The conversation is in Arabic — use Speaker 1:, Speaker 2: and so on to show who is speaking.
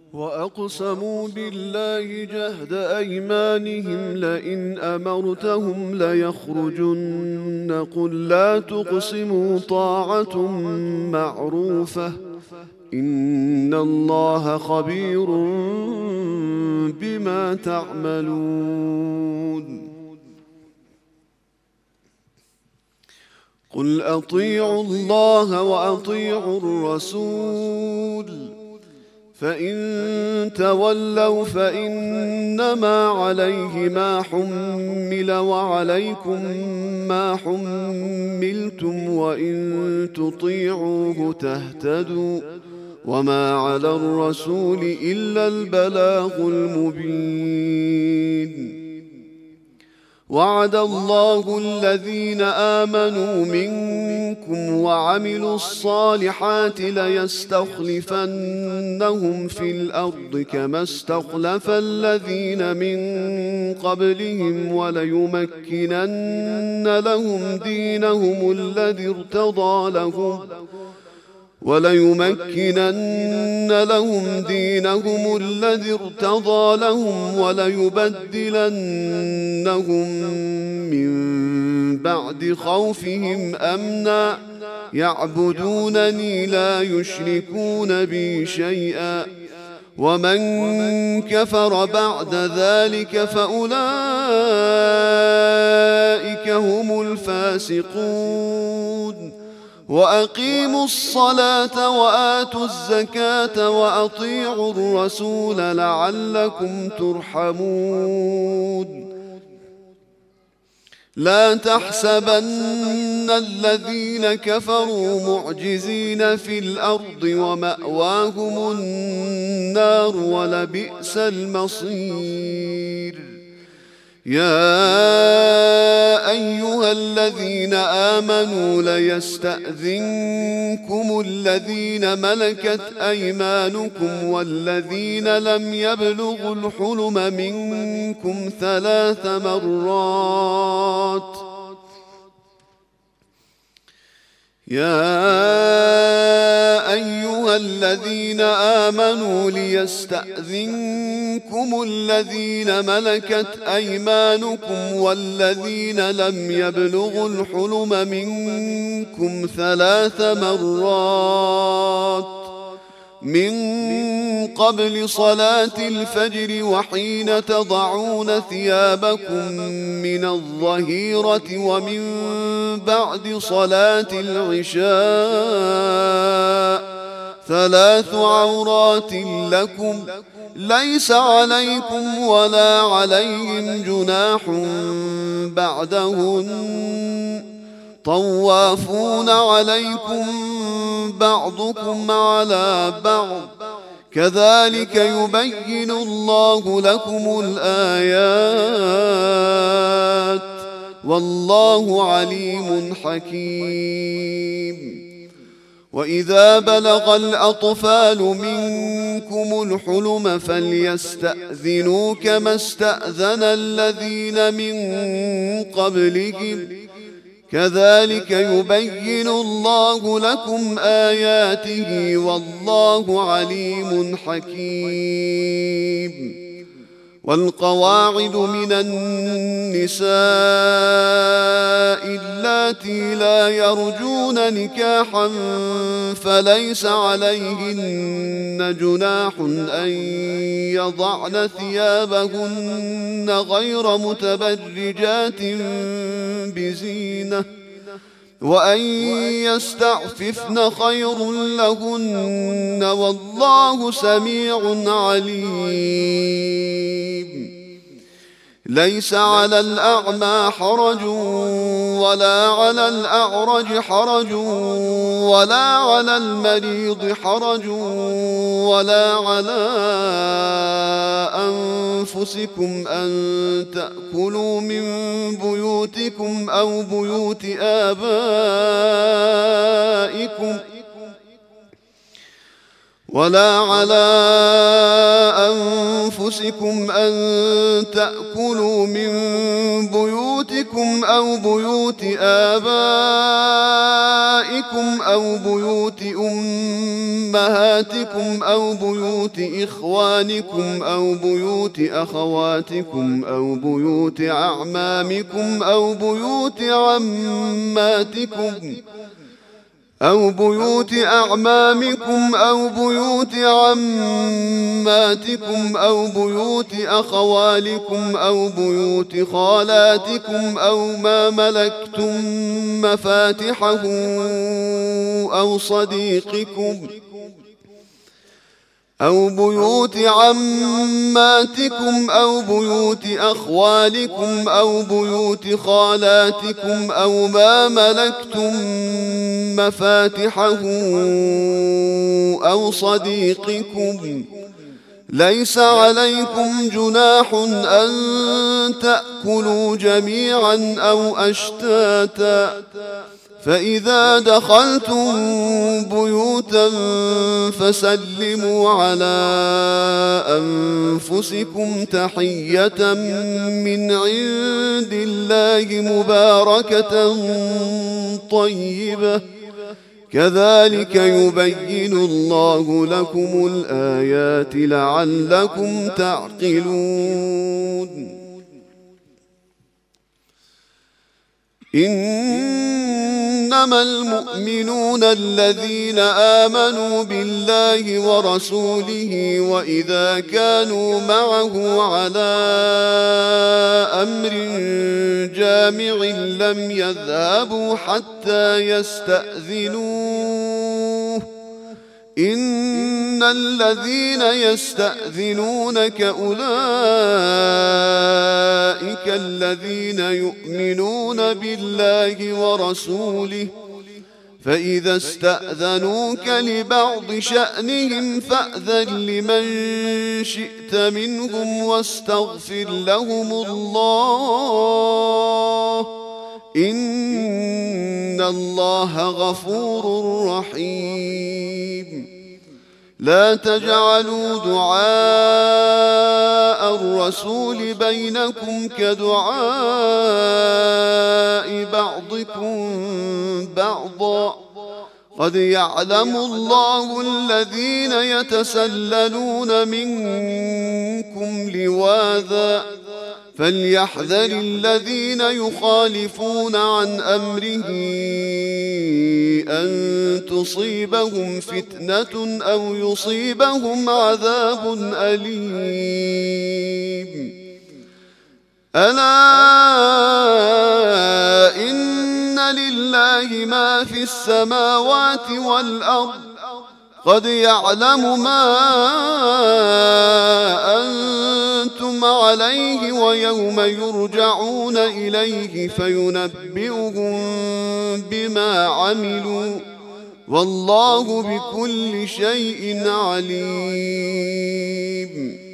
Speaker 1: وأقسموا بالله جهد أيمانهم لئن أمرتهم ليخرجن قل لا تقسموا طاعة معروفة إن الله خبير بما تعملون قل أطيعوا الله وأطيعوا الرسول فإن تولوا فإنما عليه ما حمل وعليكم ما حملتم وإن تطيعوه تهتدوا وما على الرسول إلا البلاغ المبين وعد الله الذين آمنوا منكم وعملوا الصالحات ليستخلفنهم في الأرض كما استخلف الذين من قبلهم وليمكنن لهم دينهم الذي ارتضى لهم وليبدلنهم من بعد خوفهم أمنا يعبدونني لا يشركون بي شيئا ومن كفر بعد ذلك فأولئك هم الفاسقون وأقيموا الصلاة وآتوا الزكاة وأطيعوا الرسول لعلكم ترحمون لا تحسبن الذين كفروا معجزين في الأرض ومأواهم النار ولبئس المصير يا أيها الذين آمنوا ليستأذنكم الذين ملكت أيمانكم والذين لم يبلغوا الحلم منكم 3 مرات يا أيها الذين آمنوا ليستأذنكم الذين ملكت أيمانكم والذين لم يبلغوا الحلم منكم 3 مرات من قبل صلاة الفجر وحين تضعون ثيابكم من الظهيرة ومن بعد صلاة العشاء 3 عورات لكم ليس عليكم ولا عليهم جناح بعدهن طوافون عليكم بعضكم على بعض كذلك يبين الله لكم الآيات والله عليم حكيم وإذا بلغ الأطفال منكم الحلم فليستأذنوا كما استأذن الذين من قبلهم كذلك يبين الله لكم آياته والله عليم حكيم والقواعد من النساء اللاتي لا يرجون نكاحا فليس عليهن جناح أن يضعن ثيابهن غير متبرجات بزينة وأن يستعففن خير لهن والله سميع عليم ليس على الأعمى حرج ولا على الأعرج حرج ولا على المريض حرج ولا على أنفسكم أن تأكلوا من بيوتكم أو بيوت آبائكم ولا على أنفسكم أن تأكلوا من بيوتكم أو بيوت آبائكم أو بيوت أمهاتكم أو بيوت إخوانكم أو بيوت أخواتكم أو بيوت أعمامكم أو بيوت عماتكم أو بيوت أعمامكم أو بيوت عماتكم أو بيوت أخوالكم أو بيوت خالاتكم أو ما ملكتم مفاتحه أو صديقكم أو بيوت عماتكم أو بيوت أخوالكم أو بيوت خالاتكم أو ما ملكتم مفاتحه أو صديقكم. ليس عليكم جناح أن تأكلوا جميعا أو أشتاتا، فإذا دخلتم بيوتا فسلموا على أنفسكم تحية من عند الله مباركة طيبة، كذلك يبين الله لكم الآيات لعلكم تعقلون. إنما المؤمنون الذين آمنوا بالله ورسوله وإذا كانوا معه على أمر جامع لم يذهبوا حتى يستأذنوه. إن الذين يستأذنونك أولئك الذين يؤمنون بالله ورسوله، فإذا استأذنوك لبعض شأنهم فأذن لمن شئت منهم واستغفر لهم الله، إن الله غفور رحيم. لا تجعلوا دعاء الرسول بينكم كدعاء بعضكم بعضا، قد يعلم الله الذين يتسللون منكم لواذا، فليحذر الذين يخالفون عن أمره أن تصيبهم فتنة أو يصيبهم عذاب أليم. ألا إن لله ما في السماوات والأرض، قد يعلم ما أنتم عليه ويوم يرجعون إليه فينبئهم بما عملوا، والله بكل شيء عليم.